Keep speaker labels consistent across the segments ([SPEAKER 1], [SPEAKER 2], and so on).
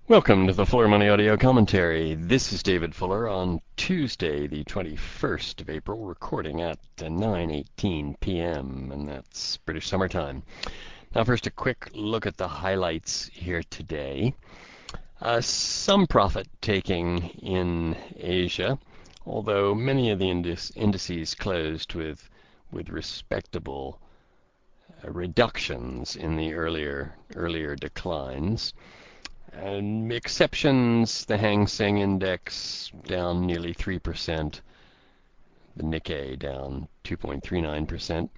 [SPEAKER 1] Welcome to the Fuller Money Audio Commentary. This is David Fuller on Tuesday, the 21st of April, recording at 9:18 p.m., and that's British Summer Time. Now first, a quick look at the highlights here today. Some profit taking in Asia, although many of the indices closed with respectable reductions in the earlier declines. And exceptions, the Hang Seng Index down nearly 3%, the Nikkei down 2.39%.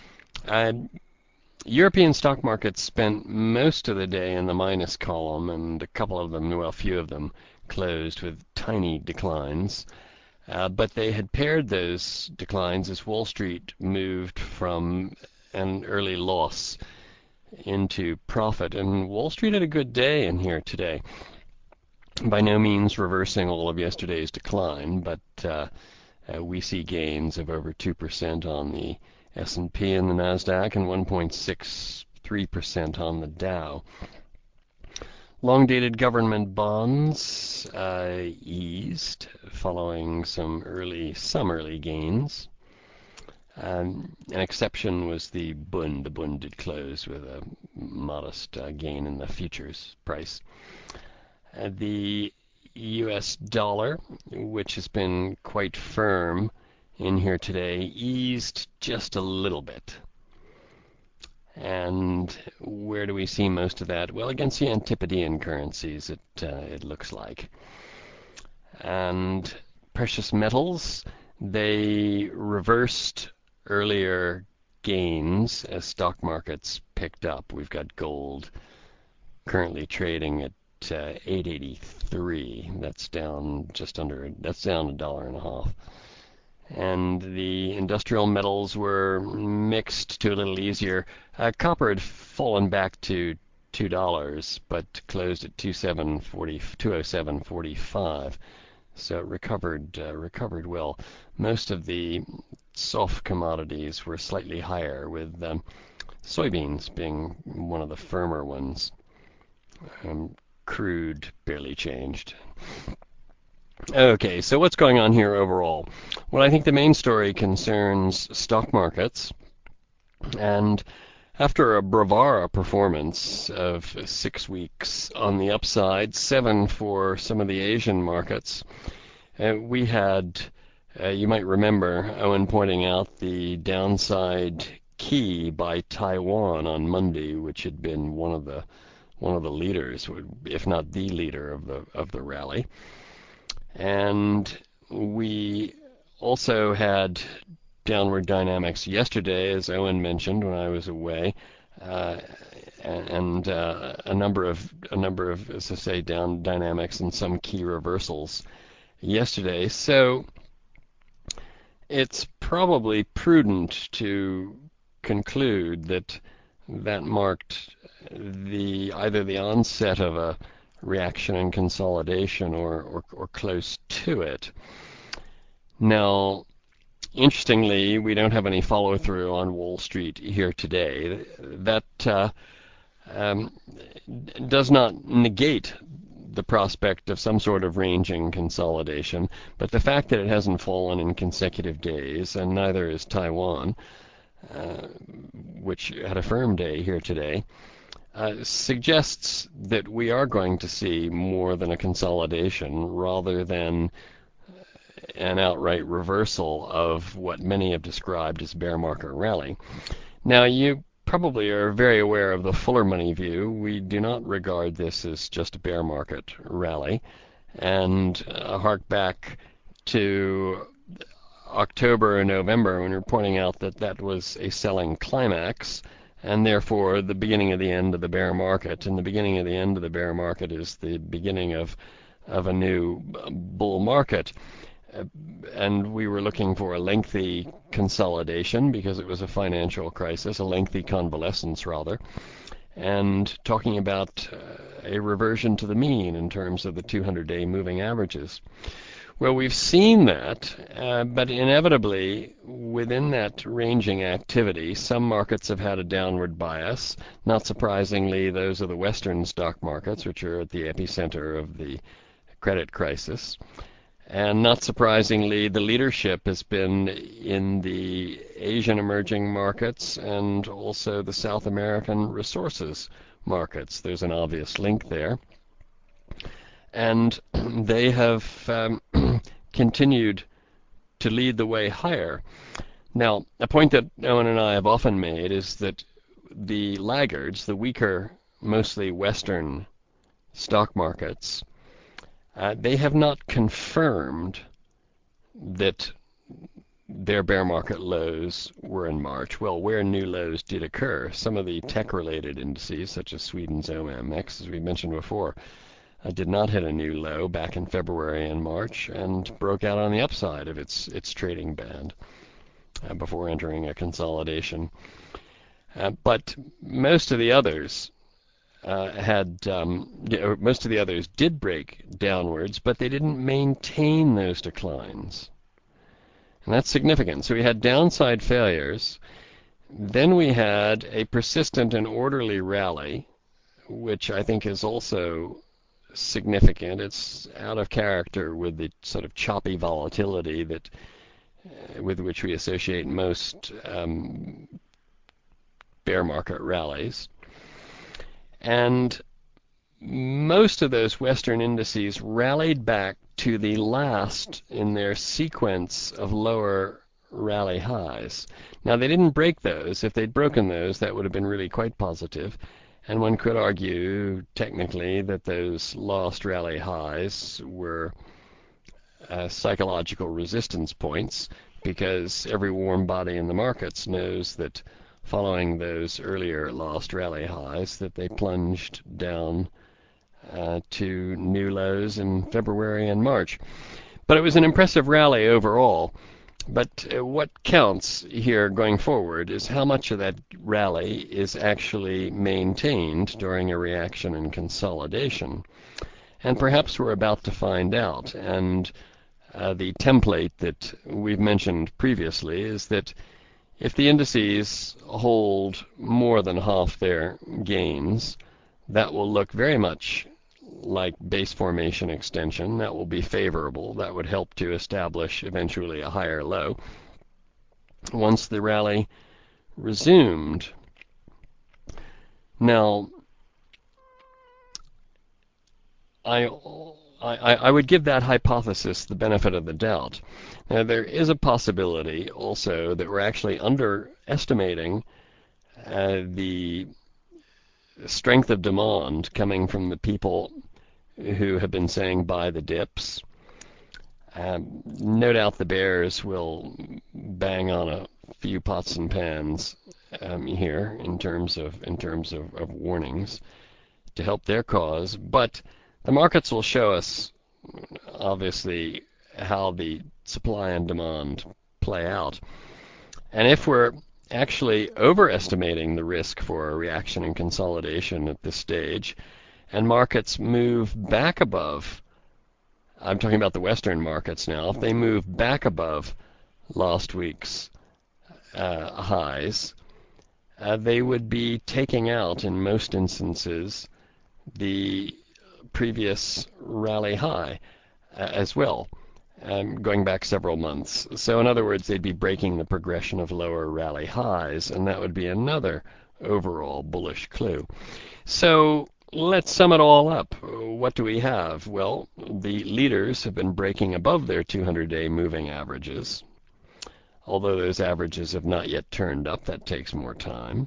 [SPEAKER 1] European stock markets spent most of the day in the minus column, and a few of them closed with tiny declines. But they had paired those declines as Wall Street moved from an early loss into profit, and Wall Street had a good day in here today. By no means reversing all of yesterday's decline, but we see gains of over 2% on the S&P and the Nasdaq, and 1.63% on the Dow. Long-dated government bonds eased following some early gains. An exception was the Bund. The Bund did close with a modest gain in the futures price. The US dollar, which has been quite firm in here today, eased just a little bit. And where do we see most of that? Well, against the Antipodean currencies, it looks like. And precious metals, they reversed earlier gains as stock markets picked up. We've got gold currently trading at 883. That's down $1.50. And the industrial metals were mixed to a little easier. Copper had fallen back to $2, but closed at 207.45. So it recovered well. Most of the soft commodities were slightly higher, with soybeans being one of the firmer ones. Crude barely changed. Okay, so what's going on here overall? Well, I think the main story concerns stock markets. And after a bravura performance of 6 weeks on the upside, 7 for some of the Asian markets, we had, you might remember Owen pointing out the downside key by Taiwan on Monday, which had been one of the leaders, if not the leader of the rally. And we also had downward dynamics yesterday, as Owen mentioned when I was away, and a number of, as I say, down dynamics and some key reversals yesterday. So it's probably prudent to conclude that marked either the onset of a reaction and consolidation or close to it. Now, interestingly, we don't have any follow-through on Wall Street here today. That does not negate the prospect of some sort of ranging consolidation, but the fact that it hasn't fallen in consecutive days, and neither is Taiwan, which had a firm day here today, suggests that we are going to see more than a consolidation rather than an outright reversal of what many have described as bear market rally. Now, you probably are very aware of the Fuller Money view. We do not regard this as just a bear market rally, and hark back to October and November when we were pointing out that was a selling climax, and therefore the beginning of the end of the bear market. And the beginning of the end of the bear market is the beginning of a new bull market. And we were looking for a lengthy consolidation because it was a financial crisis, a lengthy convalescence rather, and talking about a reversion to the mean in terms of the 200-day moving averages. Well, we've seen that, but inevitably within that ranging activity, some markets have had a downward bias. Not surprisingly, those are the Western stock markets, which are at the epicenter of the credit crisis. And not surprisingly, the leadership has been in the Asian emerging markets and also the South American resources markets. There's an obvious link there. And they have continued to lead the way higher. Now, a point that Owen and I have often made is that the laggards, the weaker, mostly Western stock markets, they have not confirmed that their bear market lows were in March. Well, where new lows did occur, some of the tech-related indices, such as Sweden's OMX, as we mentioned before, did not hit a new low back in February and March and broke out on the upside of its trading band before entering a consolidation. But most of the others most of the others did break downwards, but they didn't maintain those declines. And that's significant. So we had downside failures. Then we had a persistent and orderly rally, which I think is also significant. It's out of character with the sort of choppy volatility that with which we associate most bear market rallies. And most of those Western indices rallied back to the last in their sequence of lower rally highs. Now, they didn't break those. If they'd broken those, that would have been really quite positive. And one could argue, technically, that those lost rally highs were psychological resistance points, because every warm body in the markets knows that following those earlier lost rally highs, that they plunged down to new lows in February and March. But it was an impressive rally overall. But what counts here going forward is how much of that rally is actually maintained during a reaction and consolidation. And perhaps we're about to find out. And the template that we've mentioned previously is that if the indices hold more than half their gains, that will look very much like base formation extension. That will be favorable. That would help to establish eventually a higher low. Once the rally resumed. Now, I would give that hypothesis the benefit of the doubt. Now, there is a possibility also that we're actually underestimating the strength of demand coming from the people who have been saying buy the dips. No doubt the bears will bang on a few pots and pans here in terms of warnings to help their cause, but the markets will show us obviously how the supply and demand play out. And if we're actually overestimating the risk for a reaction and consolidation at this stage, and markets move back above, I'm talking about the Western markets now, if they move back above last week's highs, they would be taking out, in most instances, the previous rally high as well, going back several months. So in other words, they'd be breaking the progression of lower rally highs, and that would be another overall bullish clue. So let's sum it all up. What do we have? Well, the leaders have been breaking above their 200-day moving averages. Although those averages have not yet turned up, that takes more time.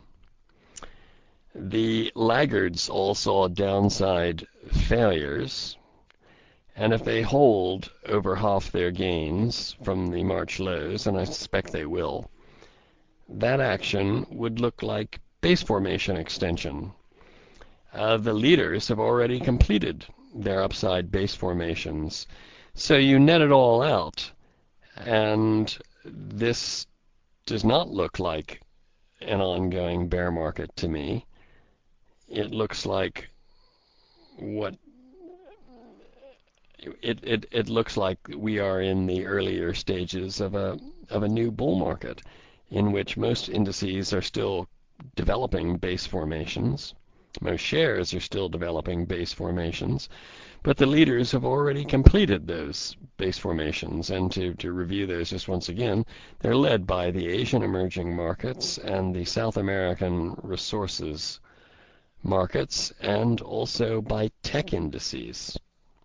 [SPEAKER 1] The laggards all saw downside failures, and if they hold over half their gains from the March lows, and I suspect they will, that action would look like base formation extension. The leaders have already completed their upside base formations. So you net it all out, and this does not look like an ongoing bear market to me. It looks like what it looks like we are in the earlier stages of a new bull market, in which most indices are still developing base formations. Most shares are still developing base formations, but the leaders have already completed those base formations. And to review those just once again, they're led by the Asian emerging markets and the South American resources markets, and also by tech indices.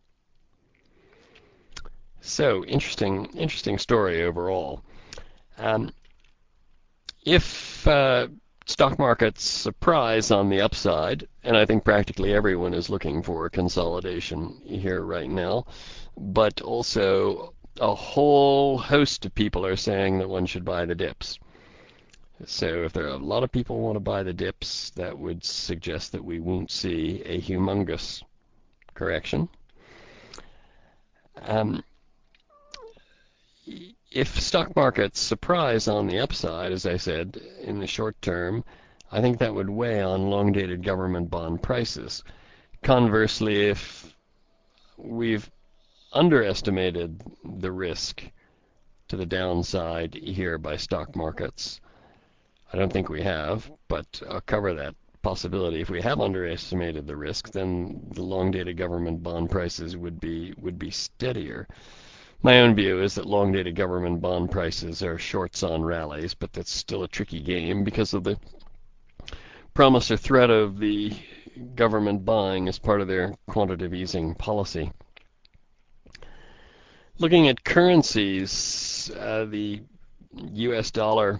[SPEAKER 1] So interesting story overall. If stock markets surprise on the upside, and I think practically everyone is looking for consolidation here right now, but also a whole host of people are saying that one should buy the dips. So if there are a lot of people who want to buy the dips, that would suggest that we won't see a humongous correction. If stock markets surprise on the upside, as I said, in the short term, I think that would weigh on long-dated government bond prices. Conversely, if we've underestimated the risk to the downside here by stock markets, I don't think we have, but I'll cover that possibility. If we have underestimated the risk, then the long-dated government bond prices would be steadier. My own view is that long-dated government bond prices are shorts on rallies, but that's still a tricky game because of the promise or threat of the government buying as part of their quantitative easing policy. Looking at currencies, the US dollar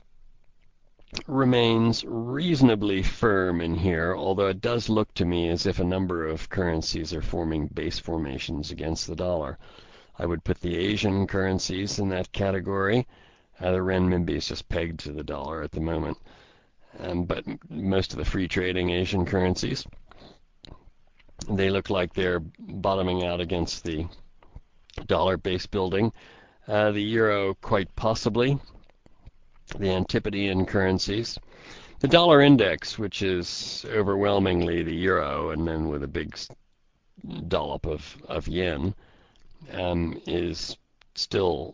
[SPEAKER 1] remains reasonably firm in here, although it does look to me as if a number of currencies are forming base formations against the dollar. I would put the Asian currencies in that category. The renminbi is just pegged to the dollar at the moment. But most of the free trading Asian currencies, they look like they're bottoming out against the dollar base building. The euro quite possibly. The Antipodean currencies. The dollar index, which is overwhelmingly the euro and then with a big dollop of yen, is still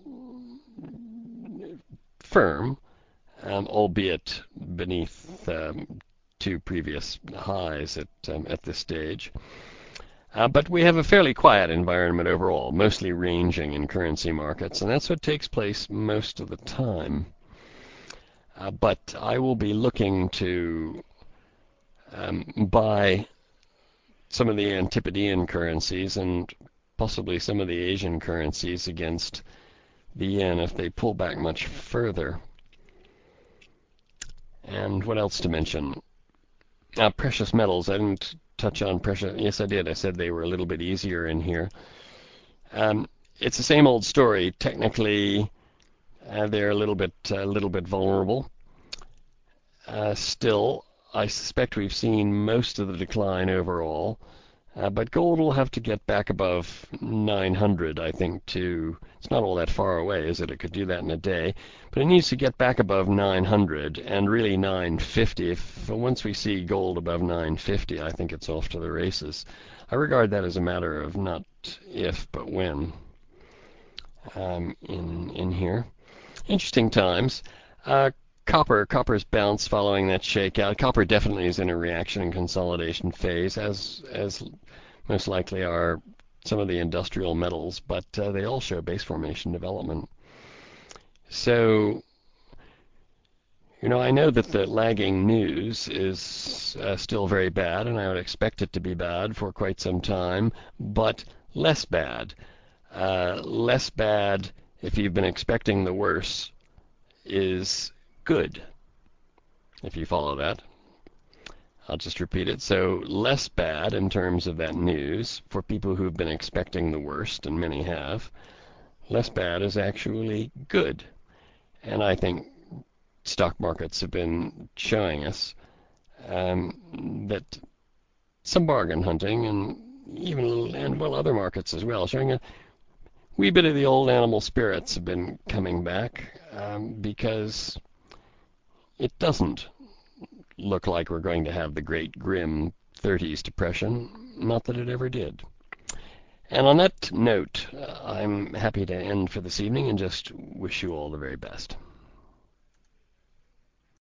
[SPEAKER 1] firm, albeit beneath two previous highs at this stage. But we have a fairly quiet environment overall, mostly ranging in currency markets, and that's what takes place most of the time. But I will be looking to buy some of the Antipodean currencies and possibly some of the Asian currencies against the yen if they pull back much further. And what else to mention? Precious metals. I didn't touch on precious. Yes, I did. I said they were a little bit easier in here. It's the same old story. Technically, they're a little bit vulnerable. Still, I suspect we've seen most of the decline overall. But gold will have to get back above 900, I think, it's not all that far away, is it? It could do that in a day. But it needs to get back above 900 and really 950. Once we see gold above 950, I think it's off to the races. I regard that as a matter of not if, but when in here. Interesting times. Copper's bounce following that shakeout. Copper definitely is in a reaction and consolidation phase, as most likely are some of the industrial metals, but they all show base formation development. So, I know that the lagging news is still very bad, and I would expect it to be bad for quite some time, but less bad. Less bad if you've been expecting the worst is good, if you follow that. I'll just repeat it. So less bad in terms of that news for people who've been expecting the worst, and many have. Less bad is actually good. And I think stock markets have been showing us that some bargain hunting and other markets as well, showing a wee bit of the old animal spirits have been coming back because it doesn't look like we're going to have the great grim 30s depression. Not that it ever did. And on that note, I'm happy to end for this evening and just wish you all the very best.